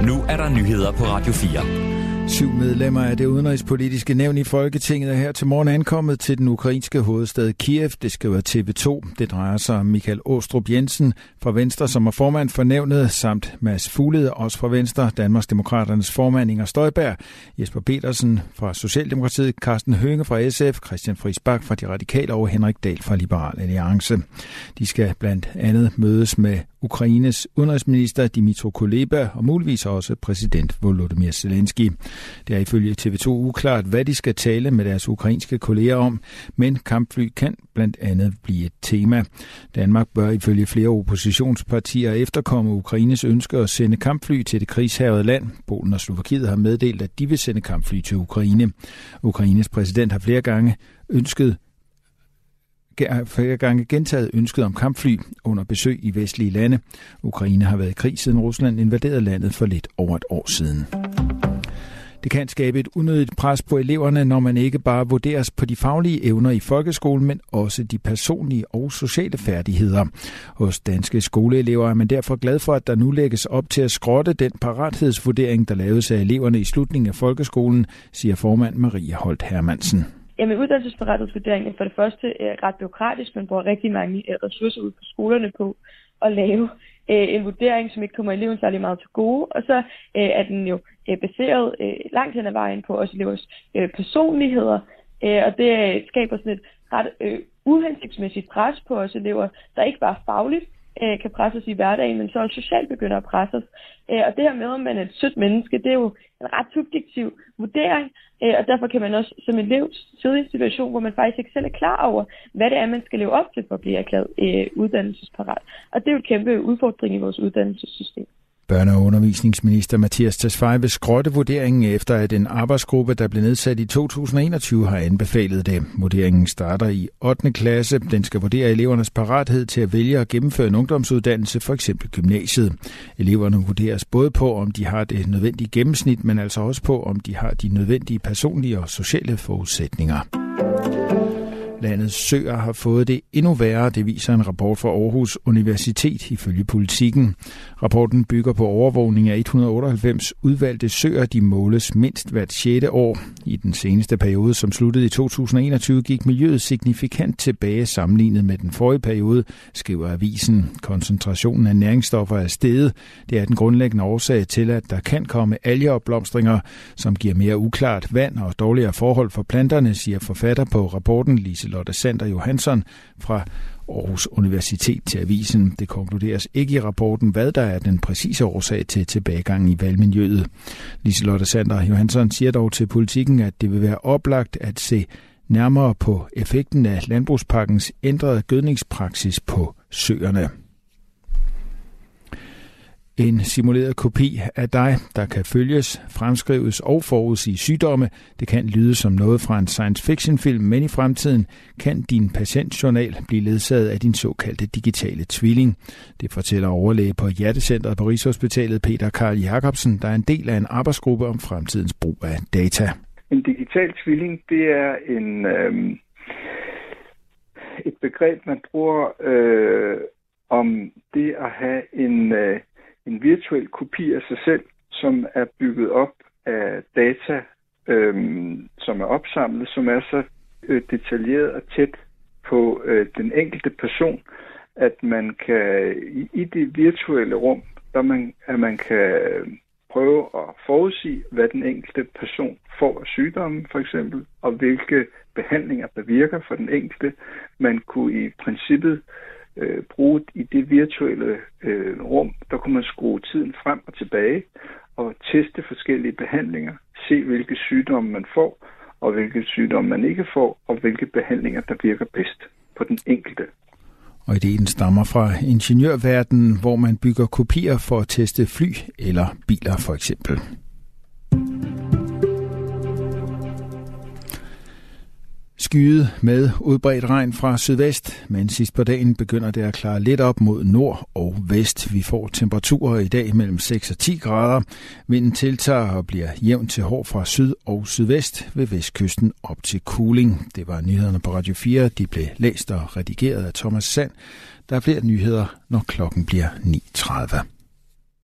Nu er der nyheder på Radio 4. 7 medlemmer af det udenrigspolitiske nævn i Folketinget er her til morgen ankommet til den ukrainske hovedstad Kiev. Det skriver TV2. Det drejer sig om Michael Aastrup Jensen fra Venstre, som er formand for nævnet, samt Mads Fuglede, også fra Venstre, Danmarksdemokraternes formand Inger Støjberg, Jesper Petersen fra Socialdemokratiet, Carsten Hønge fra SF, Christian Friis Bach fra De Radikale og Henrik Dahl fra Liberal Alliance. De skal blandt andet mødes med Ukraines udenrigsminister Dmytro Kuleba og muligvis også præsident Volodymyr Zelensky. Det er ifølge TV2 uklart, hvad de skal tale med deres ukrainske kolleger om, men kampfly kan blandt andet blive et tema. Danmark bør ifølge flere oppositionspartier efterkomme Ukraines ønske at sende kampfly til det krigshærgede land. Polen og Slovakiet har meddelt, at de vil sende kampfly til Ukraine. Ukraines præsident har flere gange gentaget ønsket om kampfly under besøg i vestlige lande. Ukraine har været i krig siden Rusland invaderede landet for lidt over et år siden. Det kan skabe et unødigt pres på eleverne, når man ikke bare vurderes på de faglige evner i folkeskolen, men også de personlige og sociale færdigheder. Hos danske skoleelever er man derfor glad for, at der nu lægges op til at skrotte den parathedsvurdering, der laves af eleverne i slutningen af folkeskolen, siger formand Marie Holt Hermansen. Jamen, uddannelsesparathedsvurderingen er for det første ret bureaukratisk. Man bruger rigtig mange ressourcer ud på skolerne på at lave en vurdering, som ikke kommer eleven særlig meget til gode. Og så er den jo baseret langt hen ad vejen på også elevers personligheder. Og det skaber sådan et ret uhensigtsmæssigt pres på os elever, der ikke bare fagligt kan presses i hverdagen, men så også socialt begynder at presses. Og det her med, om man er et sødt menneske, det er jo en ret subjektiv vurdering, og derfor kan man også som elev sidde i en situation, hvor man faktisk ikke selv er klar over, hvad det er, man skal leve op til for at blive erklæret uddannelsesparat. Og det er jo et kæmpe udfordring i vores uddannelsessystem. Børne- og undervisningsminister Mattias Tesfaye vil skrotte vurderingen efter, at en arbejdsgruppe, der blev nedsat i 2021, har anbefalet det. Vurderingen starter i 8. klasse. Den skal vurdere elevernes parathed til at vælge at gennemføre en ungdomsuddannelse, f.eks. gymnasiet. Eleverne vurderes både på, om de har det nødvendige gennemsnit, men altså også på, om de har de nødvendige personlige og sociale forudsætninger. Landets søer har fået det endnu værre, det viser en rapport fra Aarhus Universitet ifølge Politikken. Rapporten bygger på overvågning af 198 udvalgte søer, de måles mindst hvert 6. år. I den seneste periode, som sluttede i 2021, gik miljøet signifikant tilbage sammenlignet med den forrige periode, skriver avisen. Koncentrationen af næringsstoffer er steget. Det er den grundlæggende årsag til, at der kan komme algeopblomstringer, som giver mere uklart vand og dårligere forhold for planterne, siger forfatter på rapporten Liselotte Sander Johansson fra Aarhus Universitet til avisen. Det konkluderes ikke i rapporten, hvad der er den præcise årsag til tilbagegangen i vandmiljøet. Liselotte Sander Johansson siger dog til Politikken, at det vil være oplagt at se nærmere på effekten af landbrugspakkens ændrede gødningspraksis på søerne. En simuleret kopi af dig, der kan følges, fremskrives og forudsige sygdomme. Det kan lyde som noget fra en science fiction film, men i fremtiden kan din patientjournal blive ledsaget af din såkaldte digitale tvilling. Det fortæller overlæge på Hjertecentret på Rigshospitalet Peter Karl Jacobsen, der er en del af en arbejdsgruppe om fremtidens brug af data. En digital tvilling, det er et begreb, man bruger om det at have en virtuel kopi af sig selv, som er bygget op af data, som er opsamlet, som er så detaljeret og tæt på den enkelte person, at man kan i det virtuelle rum, at man kan prøve at forudsige, hvad den enkelte person får af sygdommen, for eksempel, og hvilke behandlinger der virker for den enkelte. Man kunne i princippet bruge i det virtuelle rum, der kunne man skrue tiden frem og tilbage og teste forskellige behandlinger, se hvilke sygdomme man får, og hvilke sygdomme man ikke får, og hvilke behandlinger, der virker bedst på den enkelte. Og ideen stammer fra ingeniørverdenen, hvor man bygger kopier for at teste fly eller biler for eksempel. Skyet med udbredt regn fra sydvest, men sidst på dagen begynder det at klare lidt op mod nord og vest. Vi får temperaturer i dag mellem 6 og 10 grader. Vinden tiltager og bliver jævn til hård fra syd og sydvest ved vestkysten op til Kuling. Det var nyhederne på Radio 4. De blev læst og redigeret af Thomas Sand. Der er flere nyheder, når klokken bliver 9:30.